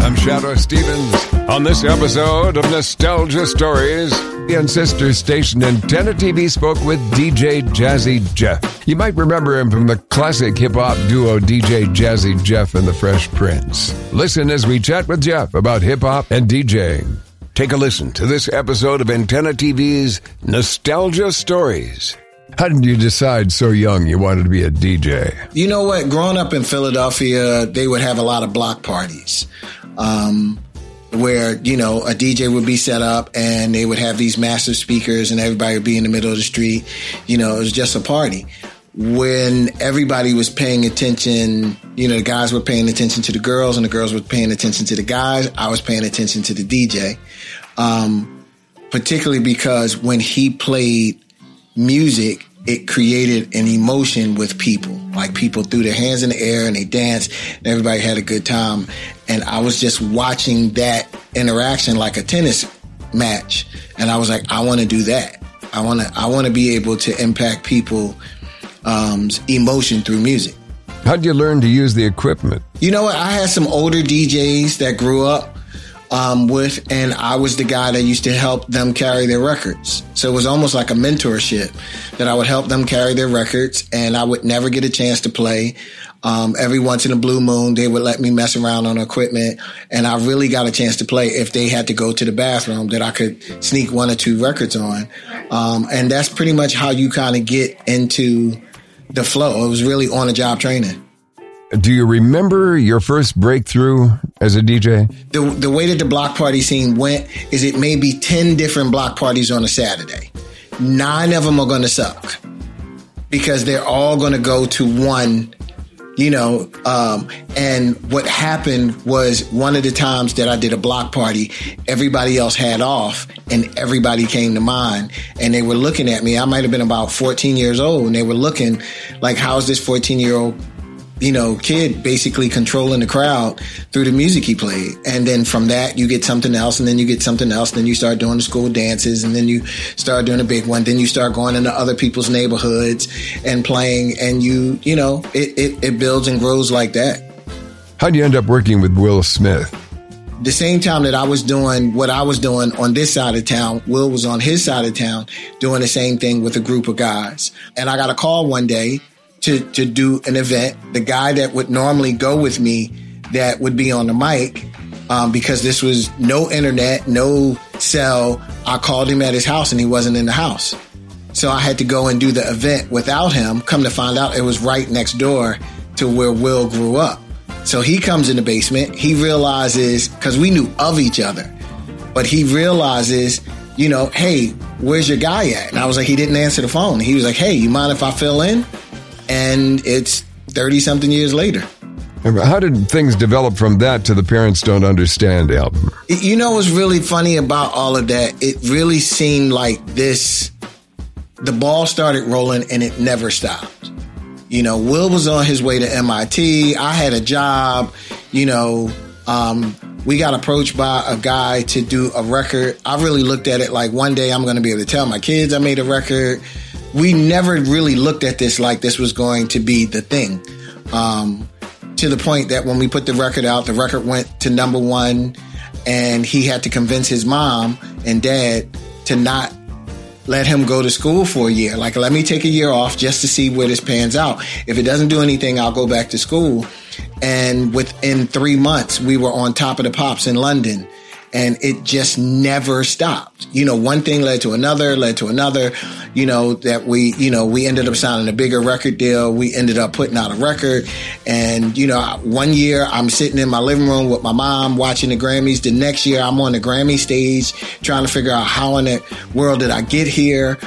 I'm Shadow Stevens. On this episode of Nostalgia Stories, the ancestor station Antenna TV spoke with DJ Jazzy Jeff. You might remember him from the classic hip-hop duo DJ Jazzy Jeff and the Fresh Prince. Listen as we chat with Jeff about hip-hop and DJing. Take a listen to this episode of Antenna TV's Nostalgia Stories. How did you decide so young you wanted to be a DJ? You know what? Growing up in Philadelphia, they would have a lot of block parties where, you know, a DJ would be set up and they would have these massive speakers and everybody would be in the middle of the street. You know, it was just a party. When everybody was paying attention, you know, the guys were paying attention to the girls and the girls were paying attention to the guys. I was paying attention to the DJ, particularly because when he played music, it created an emotion with people. Like people threw their hands in the air and they danced and everybody had a good time. And I was just watching that interaction like a tennis match. And I was like, I want to do that. I want to be able to impact people's emotion through music. How'd you learn to use the equipment? You know what? I had some older DJs that grew up with, and I was the guy that used to help them carry their records. So it was almost like a mentorship that I would help them carry their records, and I would never get a chance to play. Every once in a blue moon, they would let me mess around on equipment, and I really got a chance to play if they had to go to the bathroom that I could sneak one or two records on. And that's pretty much how you kind of get into the flow. It was really on-the-job training. Do you remember your first breakthrough as a DJ? The way that the block party scene went is it may be 10 different block parties on a Saturday. 9 of them are going to suck because they're all going to go to one, you know. And what happened was one of the times that I did a block party, everybody else had off and everybody came to mine and they were looking at me. I might have been about 14 years old and they were looking like, how's this 14-year-old you know, kid basically controlling the crowd through the music he played. And then from that, you get something else, and then you get something else. Then you start doing the school dances, and then you start doing a big one. Then you start going into other people's neighborhoods and playing, and you know, it builds and grows like that. How'd you end up working with Will Smith? The same time that I was doing what I was doing on this side of town, Will was on his side of town doing the same thing with a group of guys. And I got a call one day to do an event. The guy that would normally go with me that would be on the mic, because this was no internet, no cell, I called him at his house and he wasn't in the house. So I had to go and do the event without him. Come to find out, it was right next door to where Will grew up. So he comes in the basement. He realizes, because we knew of each other, but he realizes, you know, hey, where's your guy at? And I was like, he didn't answer the phone. He was like, hey, you mind if I fill in? And it's 30-something years later. How did things develop from that to the Parents Don't Understand album? You know what's really funny about all of that? It really seemed like the ball started rolling and it never stopped. You know, Will was on his way to MIT. I had a job. You know, we got approached by a guy to do a record. I really looked at it like one day I'm going to be able to tell my kids I made a record. We never really looked at this like this was going to be the thing. To the point that when we put the record out, the record went to number 1 and he had to convince his mom and dad to not let him go to school for a year. Like, let me take a year off just to see where this pans out. If it doesn't do anything, I'll go back to school. And within 3 months, we were on Top of the Pops in London. And it just never stopped. You know, one thing led to another, you know, that we ended up signing a bigger record deal. We ended up putting out a record. And, you know, one year I'm sitting in my living room with my mom watching the Grammys. The next year I'm on the Grammy stage trying to figure out how in the world did I get here?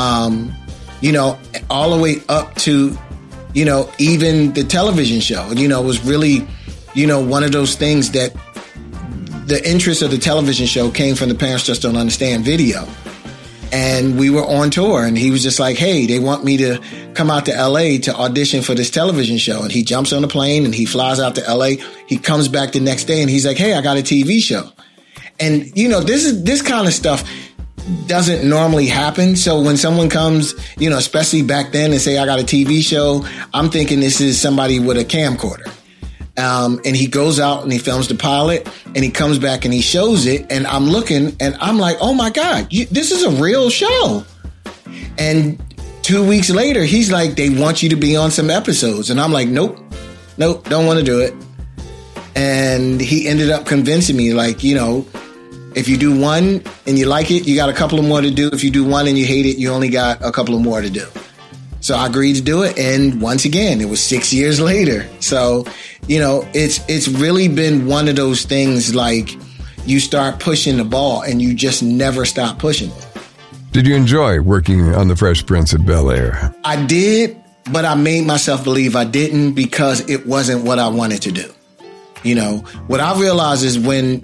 You know, all the way up to, you know, even the television show, you know, was really, you know, one of those things that the interest of the television show came from the Parents Just Don't Understand video. And we were on tour and he was just like, hey, they want me to come out to LA to audition for this television show. And he jumps on a plane and he flies out to LA. He comes back the next day and he's like, hey, I got a TV show. And, you know, this kind of stuff doesn't normally happen. So when someone comes, you know, especially back then and say, I got a TV show, I'm thinking this is somebody with a camcorder. And he goes out and he films the pilot and he comes back and he shows it. And I'm looking and I'm like, oh my God, this is a real show. And 2 weeks later, he's like, they want you to be on some episodes. And I'm like, nope, don't want to do it. And he ended up convincing me, like, you know, if you do one and you like it, you got a couple of more to do. If you do one and you hate it, you only got a couple of more to do. So I agreed to do it. And once again, it was 6 years later. So, you know, it's really been one of those things, like, you start pushing the ball and you just never stop pushing it. Did you enjoy working on The Fresh Prince of Bel-Air? I did, but I made myself believe I didn't because it wasn't what I wanted to do. You know, what I realized is when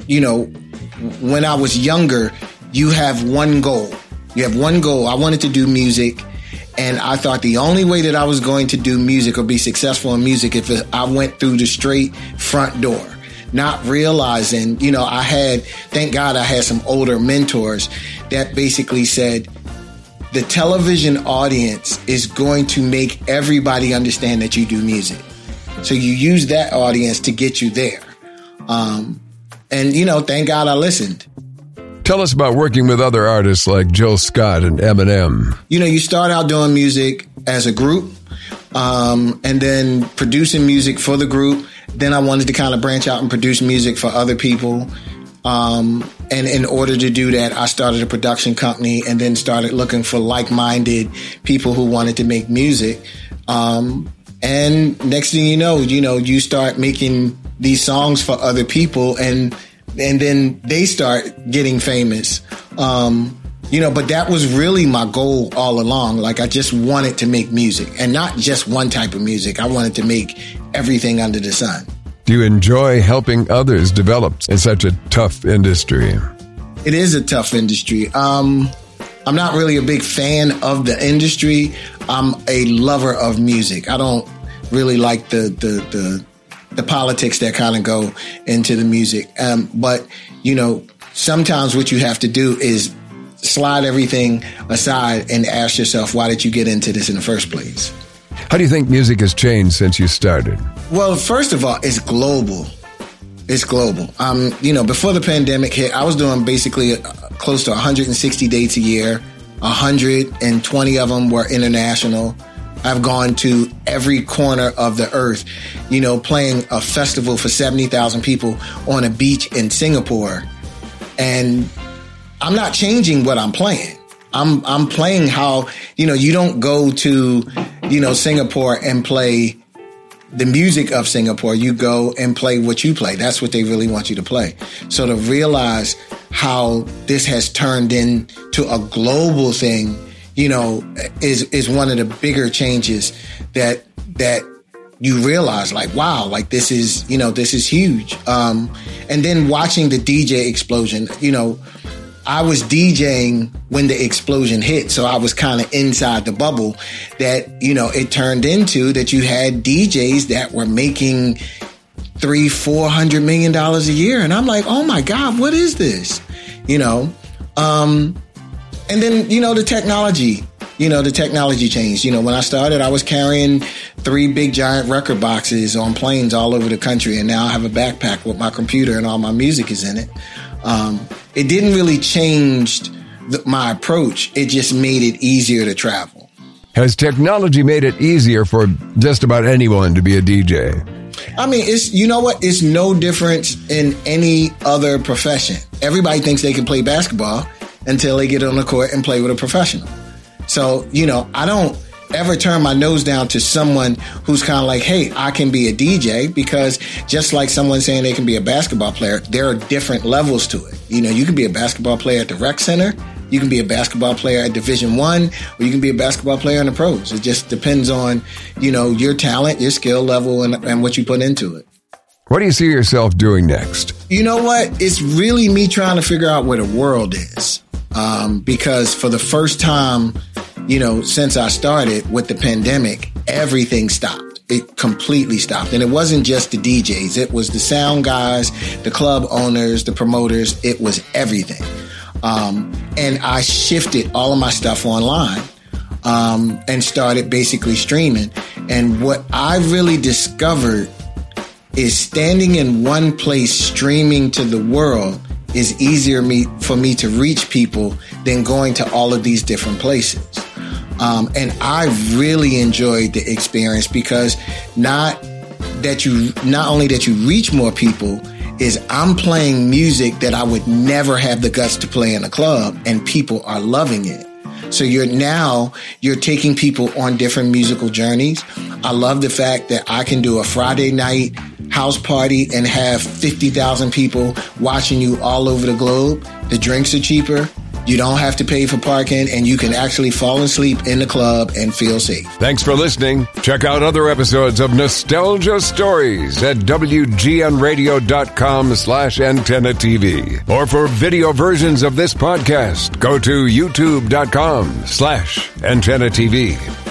I was younger, you have one goal. You have one goal. I wanted to do music. And I thought the only way that I was going to do music or be successful in music if I went through the straight front door, not realizing, you know, thank God I had some older mentors that basically said the television audience is going to make everybody understand that you do music. So you use that audience to get you there. And, you know, thank God I listened. Tell us about working with other artists like Jill Scott and Eminem. You know, you start out doing music as a group, and then producing music for the group. Then I wanted to kind of branch out and produce music for other people. And in order to do that, I started a production company and then started looking for like-minded people who wanted to make music. And next thing you know, you start making these songs for other people and then they start getting famous. You know, but that was really my goal all along. Like, I just wanted to make music, and not just one type of music. I wanted to make everything under the sun. Do you enjoy helping others develop in such a tough industry? It is a tough industry. I'm not really a big fan of the industry. I'm a lover of music. I don't really like the politics that kind of go into the music. But, you know, sometimes what you have to do is slide everything aside and ask yourself, why did you get into this in the first place? How do you think music has changed since you started? Well, first of all, it's global. It's global. You know, before the pandemic hit, I was doing basically close to 160 dates a year. 120 of them were international. I've gone to every corner of the earth, you know, playing a festival for 70,000 people on a beach in Singapore. And I'm not changing what I'm playing. I'm playing how, you know, you don't go to, you know, Singapore and play the music of Singapore. You go and play what you play. That's what they really want you to play. So to realize how this has turned into a global thing, you know, is one of the bigger changes that you realize, like, wow, like this is huge. And then watching the DJ explosion, you know, I was DJing when the explosion hit. So I was kind of inside the bubble that, you know, it turned into that you had DJs that were making $300-400 million a year. And I'm like, oh my God, what is this? You know, and then, you know, the technology changed. You know, when I started, I was carrying 3 big giant record boxes on planes all over the country. And now I have a backpack with my computer and all my music is in it. It didn't really change my approach. It just made it easier to travel. Has technology made it easier for just about anyone to be a DJ? I mean, you know what? It's no different in any other profession. Everybody thinks they can play basketball until they get on the court and play with a professional. So, you know, I don't ever turn my nose down to someone who's kind of like, hey, I can be a DJ, because just like someone saying they can be a basketball player, there are different levels to it. You know, you can be a basketball player at the rec center, you can be a basketball player at Division I, or you can be a basketball player in the pros. It just depends on, you know, your talent, your skill level, and what you put into it. What do you see yourself doing next? You know what? It's really me trying to figure out where the world is. Because for the first time, you know, since I started with the pandemic, everything stopped. It completely stopped. And it wasn't just the DJs. It was the sound guys, the club owners, the promoters. It was everything. And I shifted all of my stuff online, and started basically streaming. And what I really discovered is standing in one place streaming to the world is easier for me to reach people than going to all of these different places. And I really enjoyed the experience because not only that you reach more people, is I'm playing music that I would never have the guts to play in a club, and people are loving it. So you're taking people on different musical journeys. I love the fact that I can do a Friday night house party and have 50,000 people watching you all over the globe. The drinks are cheaper. You don't have to pay for parking, and you can actually fall asleep in the club and feel safe. Thanks for listening. Check out other episodes of Nostalgia Stories at WGNradio.com/Antenna TV. Or for video versions of this podcast, go to YouTube.com/Antenna TV.